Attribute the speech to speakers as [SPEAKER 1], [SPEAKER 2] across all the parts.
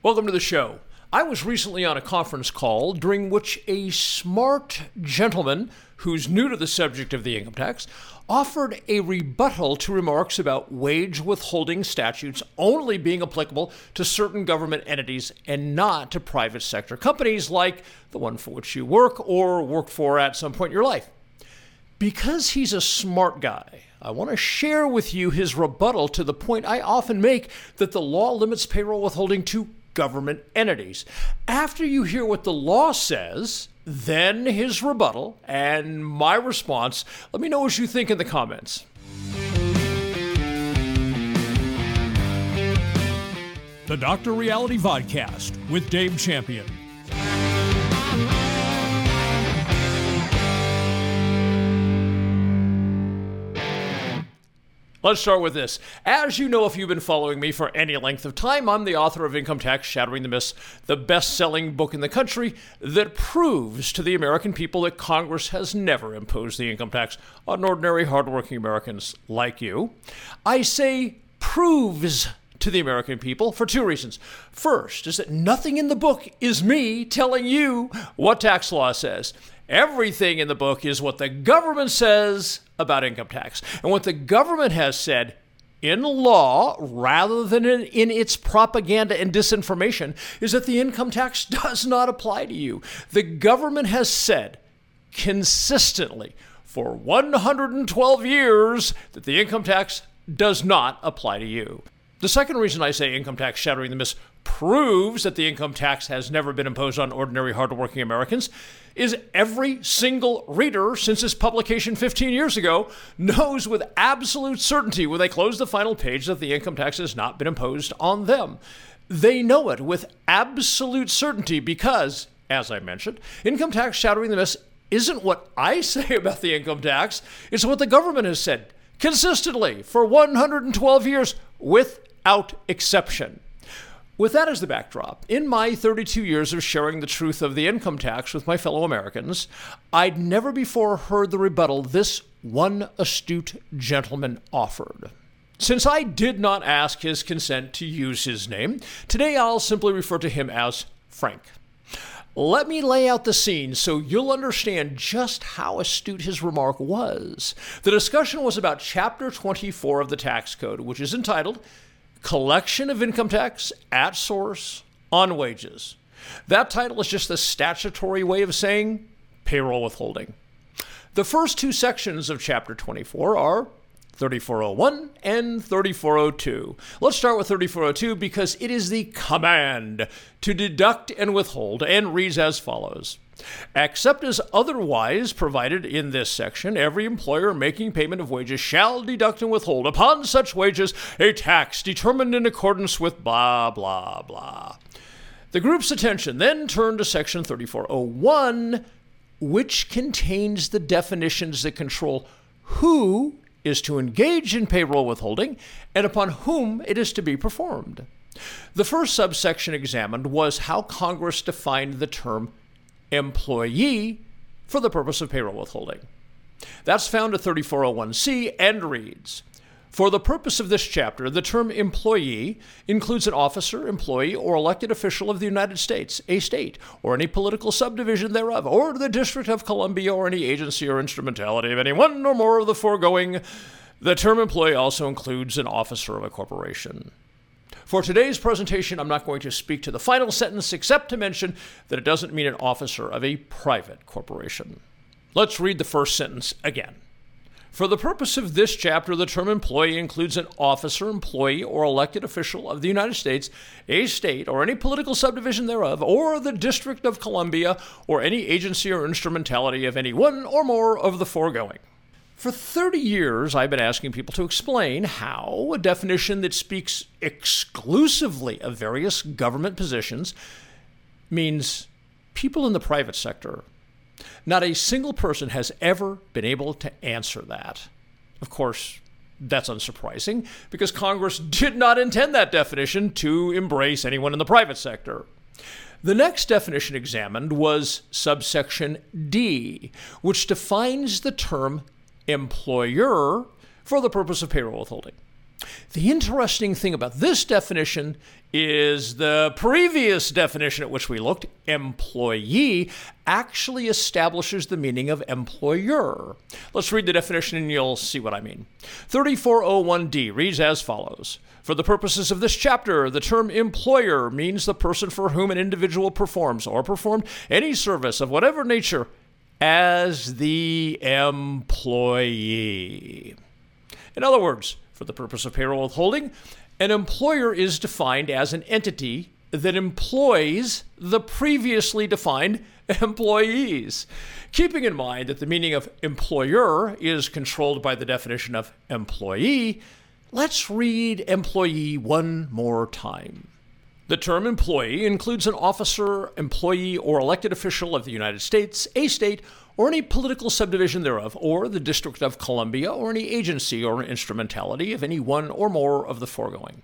[SPEAKER 1] Welcome to the show. I was recently on a conference call during which a smart gentleman who's new to the subject of the income tax offered a rebuttal to remarks about wage withholding statutes only being applicable to certain government entities and not to private sector companies like the one for which you work or work for at some point in your life. Because he's a smart guy, I want to share with you his rebuttal to the point I often make that the law limits payroll withholding to government entities. After you hear what the law says, then his rebuttal and my response, let me know what you think in the comments. The Dr. Reality Vodcast with Dave Champion. Let's start with this. As you know, if you've been following me for any length of time, I'm the author of Income Tax Shattering the Myths, the best-selling book in the country that proves to the American people that Congress has never imposed the income tax on ordinary, hardworking Americans like you. I say proves to the American people for two reasons. First is that nothing in the book is me telling you what tax law says. Everything in the book is what the government says about income tax. And what the government has said in law, rather than in its propaganda and disinformation, is that the income tax does not apply to you. The government has said consistently for 112 years that the income tax does not apply to you. The second reason I say Income Tax Shattering the Myths proves that the income tax has never been imposed on ordinary, hardworking Americans is every single reader since its publication 15 years ago knows with absolute certainty when they close the final page that the income tax has not been imposed on them. They know it with absolute certainty because, as I mentioned, Income Tax Shattering the Myths isn't what I say about the income tax, it's what the government has said consistently for 112 years without exception. With that as the backdrop, in my 32 years of sharing the truth of the income tax with my fellow Americans, I'd never before heard the rebuttal this one astute gentleman offered. Since I did not ask his consent to use his name, today I'll simply refer to him as Frank. Let me lay out the scene so you'll understand just how astute his remark was. The discussion was about Chapter 24 of the Tax Code, which is entitled Collection of Income Tax at Source on Wages. That title is just the statutory way of saying payroll withholding. The first two sections of Chapter 24 are 3401 and 3402. Let's start with 3402 because it is the command to deduct and withhold and reads as follows. Except as otherwise provided in this section, every employer making payment of wages shall deduct and withhold upon such wages a tax determined in accordance with blah, blah, blah. The group's attention then turned to section 3401, which contains the definitions that control who is to engage in payroll withholding and upon whom it is to be performed. The first subsection examined was how Congress defined the term employee for the purpose of payroll withholding. That's found at 3401C and reads, for the purpose of this chapter, the term employee includes an officer, employee, or elected official of the United States, a state, or any political subdivision thereof, or the District of Columbia, or any agency or instrumentality of any one or more of the foregoing. The term employee also includes an officer of a corporation. For today's presentation, I'm not going to speak to the final sentence except to mention that it doesn't mean an officer of a private corporation. Let's read the first sentence again. For the purpose of this chapter, the term employee includes an officer, employee, or elected official of the United States, a state, or any political subdivision thereof, or the District of Columbia, or any agency or instrumentality of any one or more of the foregoing. For 30 years, I've been asking people to explain how a definition that speaks exclusively of various government positions means people in the private sector. Not a single person has ever been able to answer that. Of course, that's unsurprising because Congress did not intend that definition to embrace anyone in the private sector. The next definition examined was subsection D, which defines the term employer for the purpose of payroll withholding. The interesting thing about this definition is the previous definition at which we looked, employee, actually establishes the meaning of employer. Let's read the definition and you'll see what I mean. 3401D reads as follows. For the purposes of this chapter, the term employer means the person for whom an individual performs or performed any service of whatever nature as the employee. In other words, for the purpose of payroll withholding, an employer is defined as an entity that employs the previously defined employees. Keeping in mind that the meaning of employer is controlled by the definition of employee, let's read employee one more time. The term employee includes an officer, employee, or elected official of the United States, a state, or any political subdivision thereof, or the District of Columbia, or any agency or instrumentality of any one or more of the foregoing.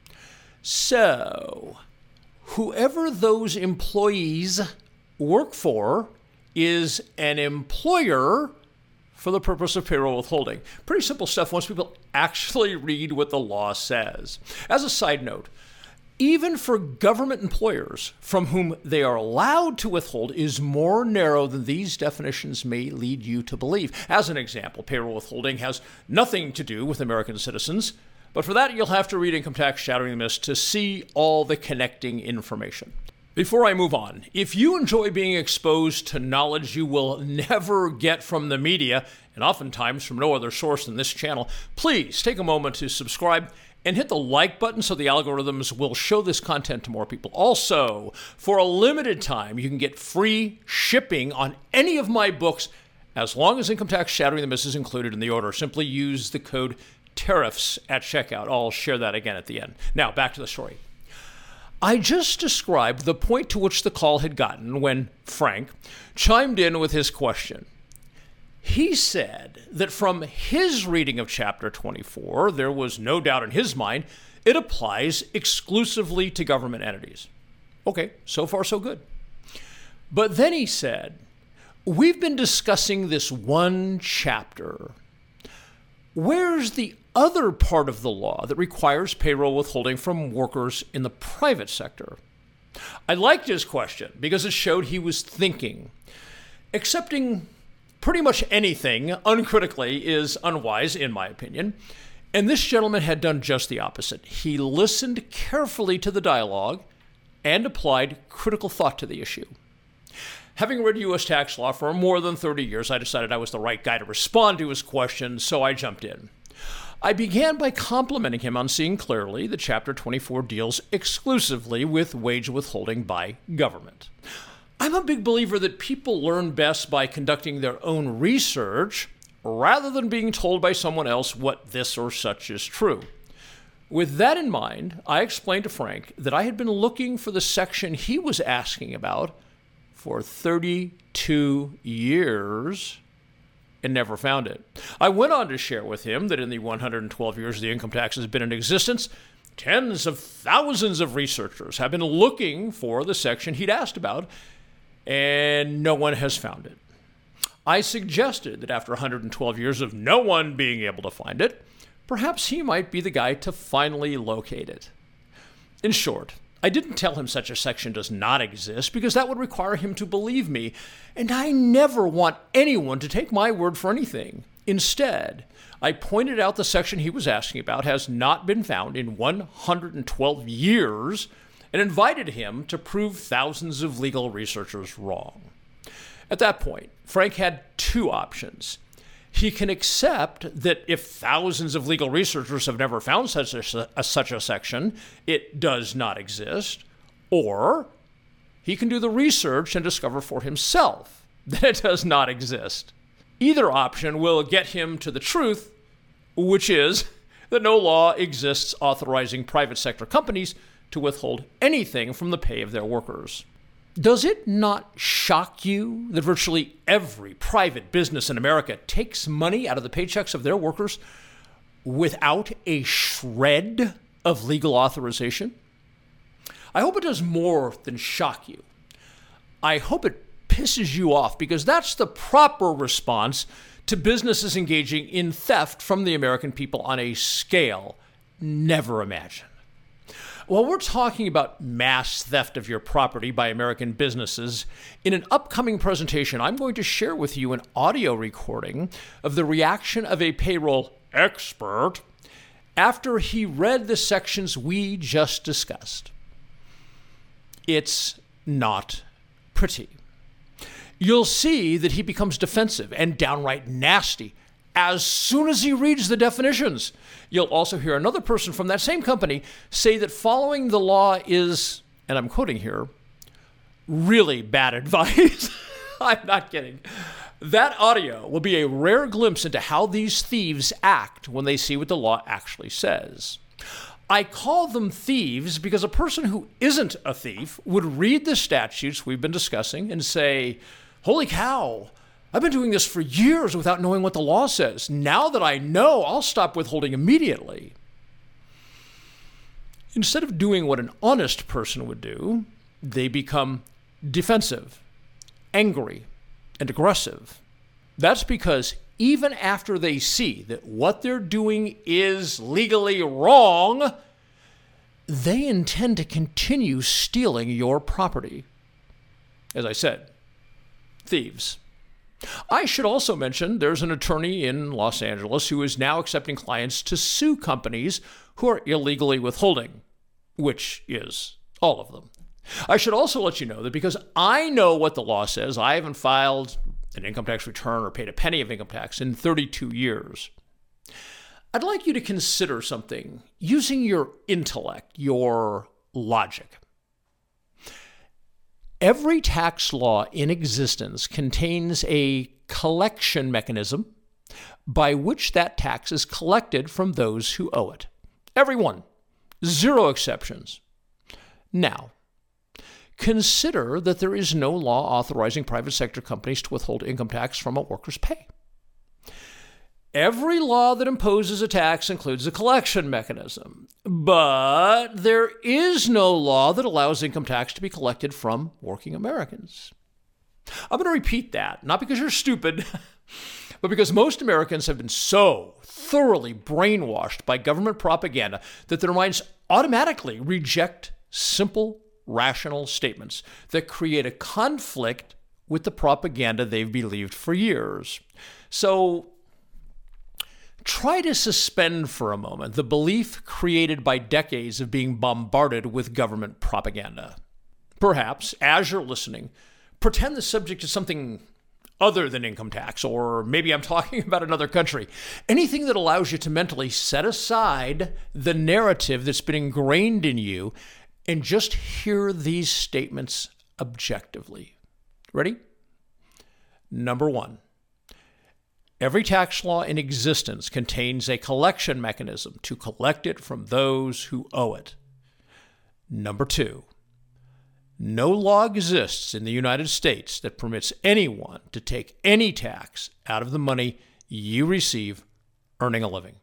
[SPEAKER 1] So, whoever those employees work for is an employer for the purpose of payroll withholding. Pretty simple stuff once people actually read what the law says. As a side note, even for government employers from whom they are allowed to withhold is more narrow than these definitions may lead you to believe. As an example, payroll withholding has nothing to do with American citizens, but for that you'll have to read Income Tax Shattering the Myths to see all the connecting information. Before I move on, if you enjoy being exposed to knowledge you will never get from the media, and oftentimes from no other source than this channel, please take a moment to subscribe and hit the like button so the algorithms will show this content to more people. Also, for a limited time, you can get free shipping on any of my books as long as Income Tax Shattering the Myths is included in the order. Simply use the code TARIFS at checkout. I'll share that again at the end. Now, back to the story. I just described the point to which the call had gotten when Frank chimed in with his question. He said that from his reading of Chapter 24, there was no doubt in his mind it applies exclusively to government entities. Okay, so far so good. But then he said, we've been discussing this one chapter. Where's the other part of the law that requires payroll withholding from workers in the private sector? I liked his question because it showed he was thinking. Accepting pretty much anything uncritically is unwise, in my opinion, and this gentleman had done just the opposite. He listened carefully to the dialogue and applied critical thought to the issue. Having read U.S. tax law for more than 30 years, I decided I was the right guy to respond to his question, so I jumped in. I began by complimenting him on seeing clearly that Chapter 24 deals exclusively with wage withholding by government. I'm a big believer that people learn best by conducting their own research rather than being told by someone else what this or such is true. With that in mind, I explained to Frank that I had been looking for the section he was asking about for 32 years and never found it. I went on to share with him that in the 112 years the income tax has been in existence, tens of thousands of researchers have been looking for the section he'd asked about, and no one has found it. I suggested that after 112 years of no one being able to find it, perhaps he might be the guy to finally locate it. In short, I didn't tell him such a section does not exist because that would require him to believe me, and I never want anyone to take my word for anything. Instead, I pointed out the section he was asking about has not been found in 112 years and invited him to prove thousands of legal researchers wrong. At that point, Frank had two options. He can accept that if thousands of legal researchers have never found such a section, it does not exist, or he can do the research and discover for himself that it does not exist. Either option will get him to the truth, which is that no law exists authorizing private sector companies to withhold anything from the pay of their workers. Does it not shock you that virtually every private business in America takes money out of the paychecks of their workers without a shred of legal authorization? I hope it does more than shock you. I hope it pisses you off because that's the proper response to businesses engaging in theft from the American people on a scale never imagine. While we're talking about mass theft of your property by American businesses, in an upcoming presentation, I'm going to share with you an audio recording of the reaction of a payroll expert after he read the sections we just discussed. It's not pretty. You'll see that he becomes defensive and downright nasty as soon as he reads the definitions. You'll also hear another person from that same company say that following the law is, and I'm quoting here, really bad advice. I'm not kidding. That audio will be a rare glimpse into how these thieves act when they see what the law actually says. I call them thieves because a person who isn't a thief would read the statutes we've been discussing and say, "Holy cow, I've been doing this for years without knowing what the law says. Now that I know, I'll stop withholding immediately." Instead of doing what an honest person would do, they become defensive, angry, and aggressive. That's because even after they see that what they're doing is legally wrong, they intend to continue stealing your property. As I said, thieves. I should also mention there's an attorney in Los Angeles who is now accepting clients to sue companies who are illegally withholding, which is all of them. I should also let you know that because I know what the law says, I haven't filed an income tax return or paid a penny of income tax in 32 years. I'd like you to consider something using your intellect, your logic. Every tax law in existence contains a collection mechanism by which that tax is collected from those who owe it. Every one. Zero exceptions. Now, consider that there is no law authorizing private sector companies to withhold income tax from a worker's pay. Every law that imposes a tax includes a collection mechanism, but there is no law that allows income tax to be collected from working Americans. I'm going to repeat that, not because you're stupid, but because most Americans have been so thoroughly brainwashed by government propaganda that their minds automatically reject simple, rational statements that create a conflict with the propaganda they've believed for years. So, try to suspend for a moment the belief created by decades of being bombarded with government propaganda. Perhaps, as you're listening, pretend the subject is something other than income tax, or maybe I'm talking about another country. Anything that allows you to mentally set aside the narrative that's been ingrained in you and just hear these statements objectively. Ready? Number one. Every tax law in existence contains a collection mechanism to collect it from those who owe it. Number two, no law exists in the United States that permits anyone to take any tax out of the money you receive earning a living.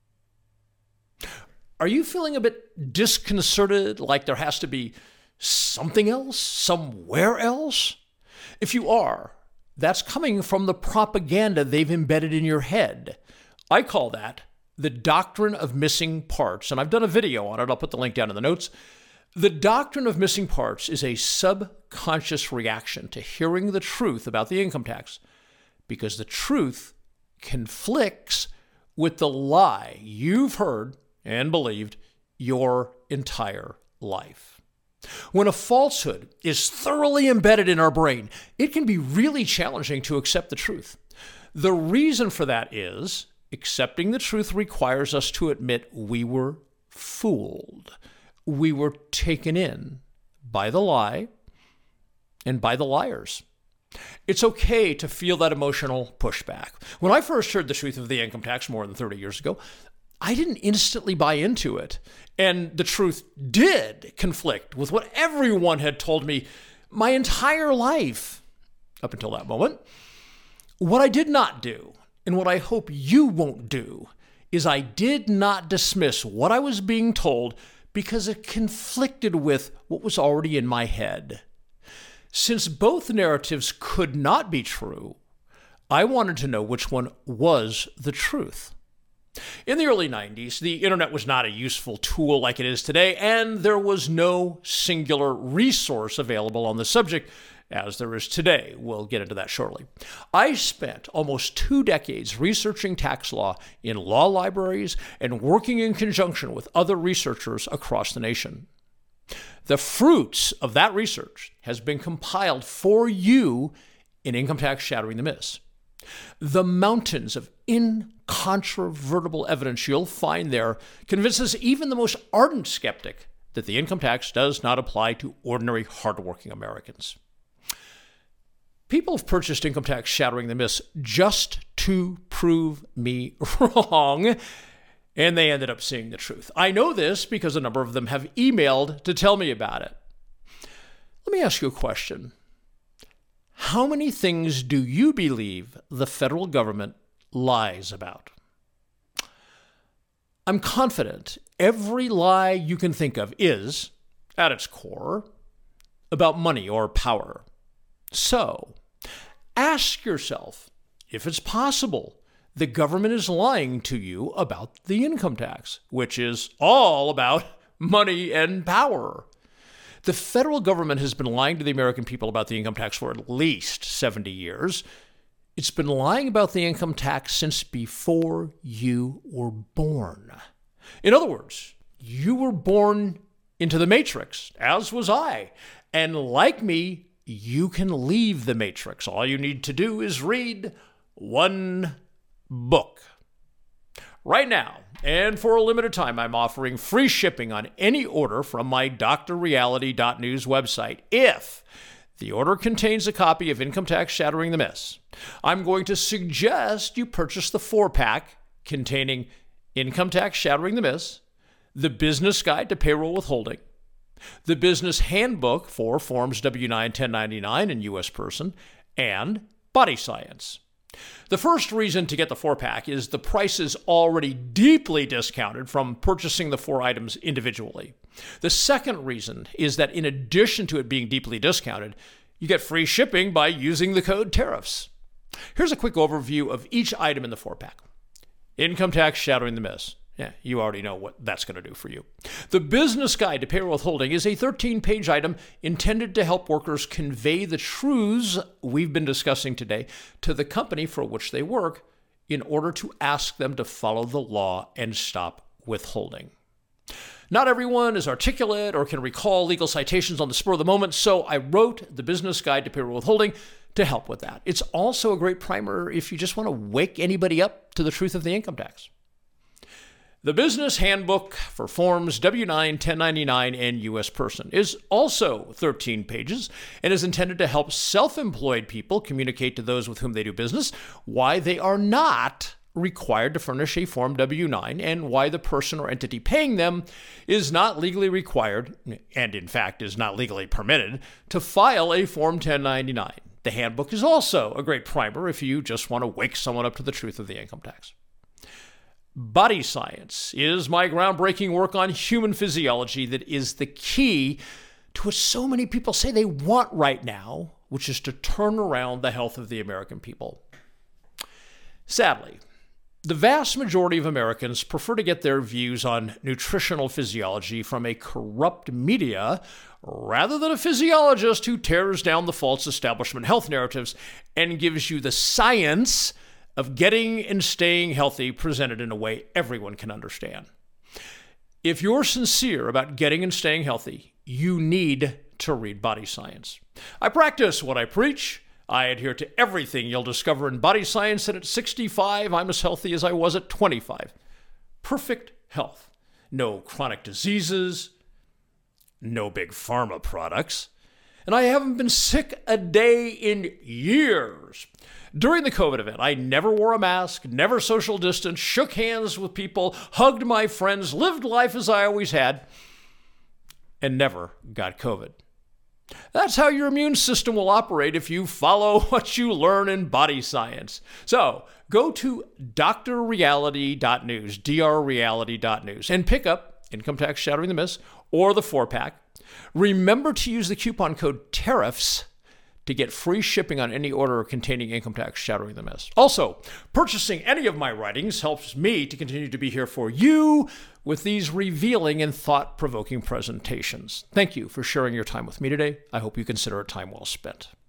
[SPEAKER 1] Are you feeling a bit disconcerted, like there has to be something else, somewhere else? If you are, that's coming from the propaganda they've embedded in your head. I call that the doctrine of missing parts, and I've done a video on it. I'll put the link down in the notes. The doctrine of missing parts is a subconscious reaction to hearing the truth about the income tax, because the truth conflicts with the lie you've heard and believed your entire life. When a falsehood is thoroughly embedded in our brain, it can be really challenging to accept the truth. The reason for that is accepting the truth requires us to admit we were fooled. We were taken in by the lie and by the liars. It's okay to feel that emotional pushback. When I first heard the truth of the income tax more than 30 years ago, I didn't instantly buy into it. And the truth did conflict with what everyone had told me my entire life up until that moment. What I did not do, and what I hope you won't do, is I did not dismiss what I was being told because it conflicted with what was already in my head. Since both narratives could not be true, I wanted to know which one was the truth. In the early 90s, the internet was not a useful tool like it is today, and there was no singular resource available on the subject as there is today. We'll get into that shortly. I spent almost 2 decades researching tax law in law libraries and working in conjunction with other researchers across the nation. The fruits of that research has been compiled for you in Income Tax Shattering the Myths. The mountains of incontrovertible evidence you'll find there convinces even the most ardent skeptic that the income tax does not apply to ordinary, hardworking Americans. People have purchased Income Tax Shattering the Myths just to prove me wrong, and they ended up seeing the truth. I know this because a number of them have emailed to tell me about it. Let me ask you a question. How many things do you believe the federal government lies about? I'm confident every lie you can think of is, at its core, about money or power. So, ask yourself if it's possible the government is lying to you about the income tax, which is all about money and power. The federal government has been lying to the American people about the income tax for at least 70 years. It's been lying about the income tax since before you were born. In other words, you were born into the matrix, as was I. And like me, you can leave the matrix. All you need to do is read one book. Right now, and for a limited time, I'm offering free shipping on any order from my drreality.news website if the order contains a copy of Income Tax Shattering the Myths. I'm going to suggest you purchase the 4-pack containing Income Tax Shattering the Myths, the Business Guide to Payroll Withholding, the Business Handbook for Forms W-9, 1099, and U.S. Person, and Body Science. The first reason to get the 4-pack is the price is already deeply discounted from purchasing the 4 items individually. The second reason is that in addition to it being deeply discounted, you get free shipping by using the code TARIFFS. Here's a quick overview of each item in the 4-pack. Income Tax Shattering the Myths. Yeah, you already know what that's going to do for you. The Business Guide to Payroll Withholding is a 13-page item intended to help workers convey the truths we've been discussing today to the company for which they work in order to ask them to follow the law and stop withholding. Not everyone is articulate or can recall legal citations on the spur of the moment, so I wrote the Business Guide to Payroll Withholding to help with that. It's also a great primer if you just want to wake anybody up to the truth of the income tax. The Business Handbook for Forms W-9, 1099, and U.S. Person is also 13 pages and is intended to help self-employed people communicate to those with whom they do business why they are not required to furnish a Form W-9 and why the person or entity paying them is not legally required, and in fact is not legally permitted, to file a Form 1099. The handbook is also a great primer if you just want to wake someone up to the truth of the income tax. Body Science is my groundbreaking work on human physiology that is the key to what so many people say they want right now, which is to turn around the health of the American people. Sadly, the vast majority of Americans prefer to get their views on nutritional physiology from a corrupt media rather than a physiologist who tears down the false establishment health narratives and gives you the science of getting and staying healthy presented in a way everyone can understand. If you're sincere about getting and staying healthy, you need to read Body Science. I practice what I preach. I adhere to everything you'll discover in Body Science, and at 65, I'm as healthy as I was at 25. Perfect health. No chronic diseases, no big pharma products, and I haven't been sick a day in years. During the COVID event, I never wore a mask, never social distanced, shook hands with people, hugged my friends, lived life as I always had, and never got COVID. That's how your immune system will operate if you follow what you learn in Body Science. So go to drreality.news, drreality.news, and pick up Income Tax Shattering the Myths or the 4-pack. Remember to use the coupon code TARIFFS to get free shipping on any order containing Income Tax Shattering the Myth. Also, purchasing any of my writings helps me to continue to be here for you with these revealing and thought-provoking presentations. Thank you for sharing your time with me today. I hope you consider it time well spent.